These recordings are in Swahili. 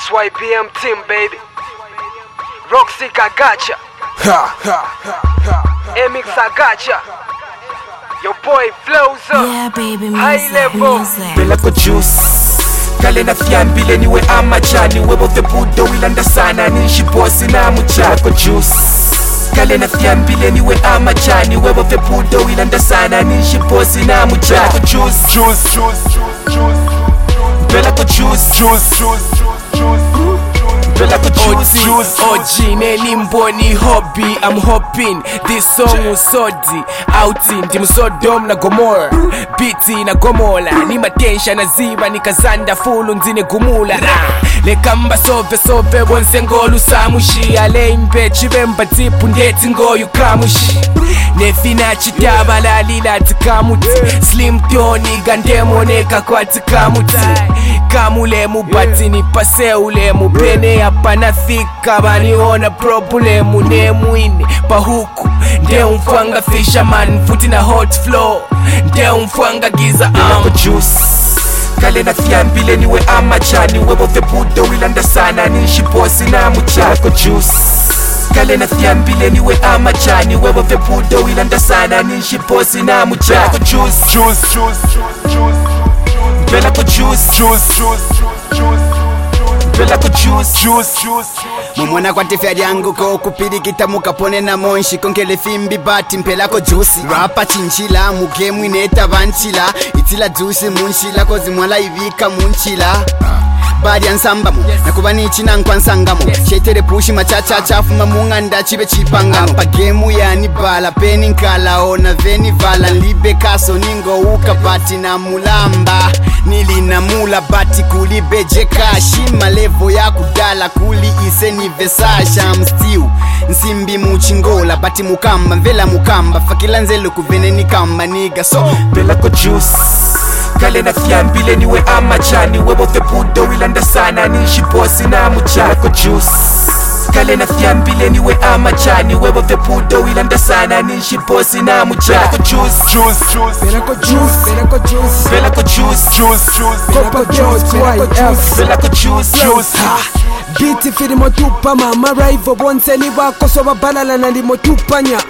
SYBM team, baby. Roxy Kagacha. MX Agacha. Your boy flows up. Yeah, baby, high level. Bela ko juice kale na fiambile niwe amachani webo the budo wilanda sana nishi bosi na muchako juice kale na fiambile niwe amachani webo the budo wilanda sana nishi bosi na muchako juice Bela ko juice Bela ko juice OG neni mboni hobby I'm hoping this song usodi outing Timu Sodom na Gomorrah Biti na Gomola Ni matensha na ziba ni kazanda fulu nzine gumula Lekamba sove bonse ngolu samushi Ale imbe chibemba tipu ndeti ngoyu kamushi Nefina chitaba lalila tikamuti Slim Tony gandemo neka kwa tikamuti Kamule mubati ni pase ule mubene Hapa nafika baniona problemu Nemuine pahuku Nde umfwanga fisherman Futi na hot flow Nde umfwanga giza Bela juice kale na fiambile niwe amachani webo the budo wilanda sana nishi bosi na muchako juice kale na fiambile niwe amachani webo the budo wilanda sana nishi bosi na muchako juice Bela ko juice Bela ko juice Mumona kwa tiferi yangu ko kupirikita mukapone na monshi konkele fimbi bati mpela ko juice rapa chinchila mugemu ineta banchila itila juice munchila kozi mwala ivika munchila bari ansambamo nakuba nichina nkwansangamo shetere pushi machacha chafuma munganda chibe chipangamo pa gemu yani bala peni nkala ona veni vala libe kaso ningo uka bati na mulamba nilina mula bati kulibe jeka shima levo ya kudala kuli iseni vesasha mstiu nsimbi muchingola bati mukamba mvela mukamba fakila nzelo kuvene nikamba niga so Bela ko juice kale na fiambile niwe amachani webo the budo wilanda sana nishi bosi na muchako juice kale na fiambile niwe amachani webo the budo wilanda sana nishi bosi na muchako juice Bela ko juice. Bela ko juice Bela ko juice Biti firi motupa mama rival bonse ni wako soba balala na li motupanya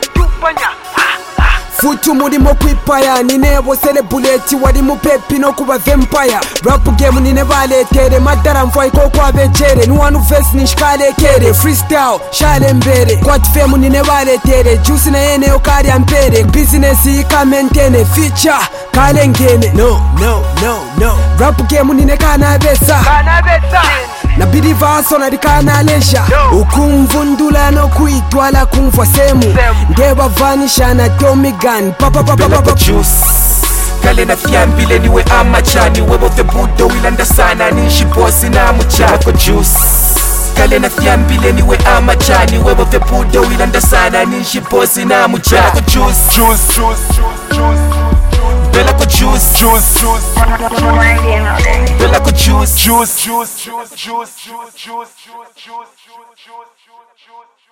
Futu muri mo kwipaya Ninebo sele buleti wali mupepi no kuba vampire Rap game nine baletere madara mfai ko kwa bechere Nuwanu face nishkale kere Freestyle shale mbere Kwa tifemu nine baletere Juice na ene okari ampere Business ika maintain Feature kale ngene No Rap game nine kana besa na bidi vaso na dikana lesha ukumvundula no kuitwala kumfwa semu ngeba vanisha na Tommy Gun Bela ko juice kale na fiambile niwe amachani webo the budo wilanda sana nishi bosi na muchako juice kale na fiambile niwe amachani webo the budo wilanda sana nishi bosi na muchako juice Bela ko juice Bela ko juice